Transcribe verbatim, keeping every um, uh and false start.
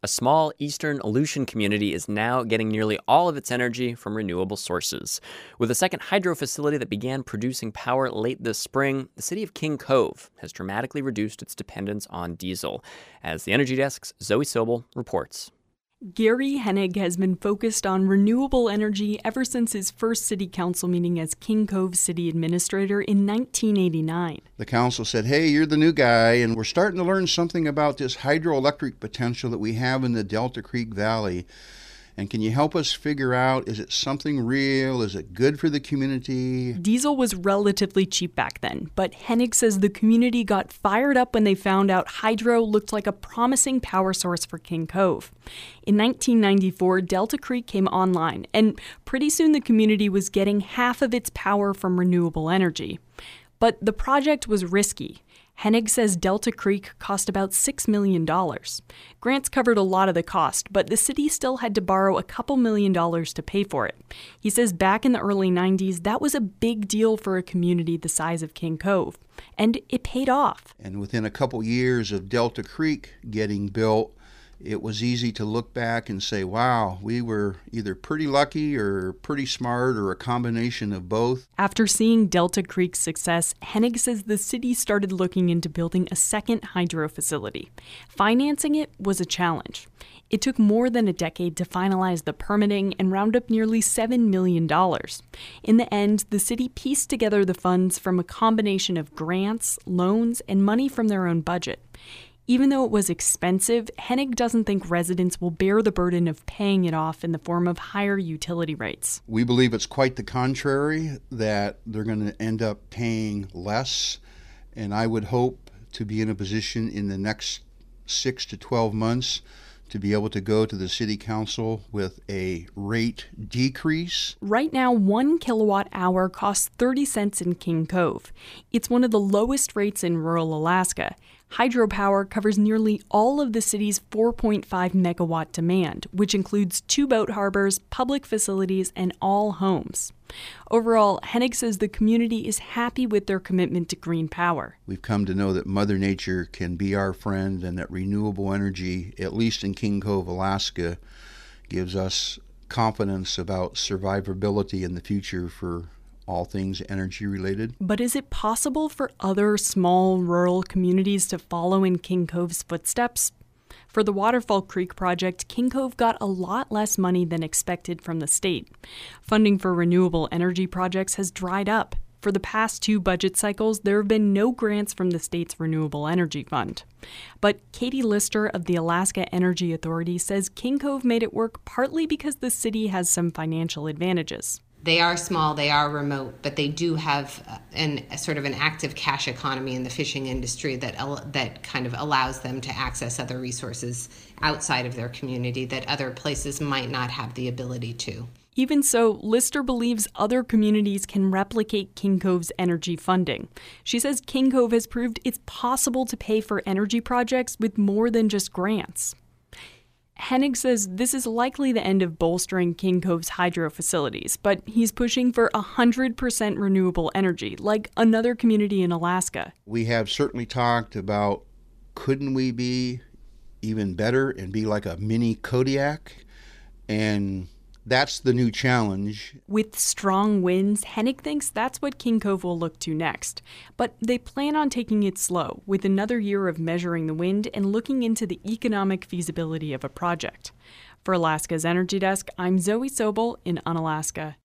A small eastern Aleutian community is now getting nearly all of its energy from renewable sources. With a second hydro facility that began producing power late this spring, the city of King Cove has dramatically reduced its dependence on diesel. As the Energy Desk's Zoe Sobel reports. Gary Hennig has been focused on renewable energy ever since his first city council meeting as King Cove city administrator in nineteen eighty-nine. The council said, hey, you're the new guy, and we're starting to learn something about this hydroelectric potential that we have in the Delta Creek Valley. And can you help us figure out, is it something real? Is it good for the community? Diesel was relatively cheap back then, but Hennig says the community got fired up when they found out hydro looked like a promising power source for King Cove. In nineteen ninety-four, Delta Creek came online, and pretty soon the community was getting half of its power from renewable energy. But the project was risky. Hennig says Delta Creek cost about six million dollars. Grants covered a lot of the cost, but the city still had to borrow a couple million dollars to pay for it. He says back in the early nineties, that was a big deal for a community the size of King Cove, and it paid off. And within a couple years of Delta Creek getting built, it was easy to look back and say, wow, we were either pretty lucky or pretty smart or a combination of both. After seeing Delta Creek's success, Hennig says the city started looking into building a second hydro facility. Financing it was a challenge. It took more than a decade to finalize the permitting and round up nearly seven million dollars. In the end, the city pieced together the funds from a combination of grants, loans, and money from their own budget. Even though it was expensive, Hennig doesn't think residents will bear the burden of paying it off in the form of higher utility rates. We believe it's quite the contrary, that they're going to end up paying less. And I would hope to be in a position in the next six to twelve months to be able to go to the city council with a rate decrease. Right now, one kilowatt hour costs thirty cents in King Cove. It's one of the lowest rates in rural Alaska. Hydropower covers nearly all of the city's four point five megawatt demand, which includes two boat harbors, public facilities, and all homes. Overall, Hennig says the community is happy with their commitment to green power. We've come to know that Mother Nature can be our friend and that renewable energy, at least in King Cove, Alaska, gives us confidence about survivability in the future for all things energy related. But is it possible for other small rural communities to follow in King Cove's footsteps? For the Waterfall Creek project, King Cove got a lot less money than expected from the state. Funding for renewable energy projects has dried up. For the past two budget cycles, there have been no grants from the state's Renewable Energy Fund. But Katie Lister of the Alaska Energy Authority says King Cove made it work partly because the city has some financial advantages. They are small, they are remote, but they do have an a sort of an active cash economy in the fishing industry that that kind of allows them to access other resources outside of their community that other places might not have the ability to. Even so, Lister believes other communities can replicate King Cove's energy funding. She says King Cove has proved it's possible to pay for energy projects with more than just grants. Hennig says this is likely the end of bolstering King Cove's hydro facilities, but he's pushing for one hundred percent renewable energy, like another community in Alaska. We have certainly talked about, couldn't we be even better and be like a mini Kodiak? And that's the new challenge. With strong winds, Hennig thinks that's what King Cove will look to next. But they plan on taking it slow, with another year of measuring the wind and looking into the economic feasibility of a project. For Alaska's Energy Desk, I'm Zoe Sobel in Unalaska.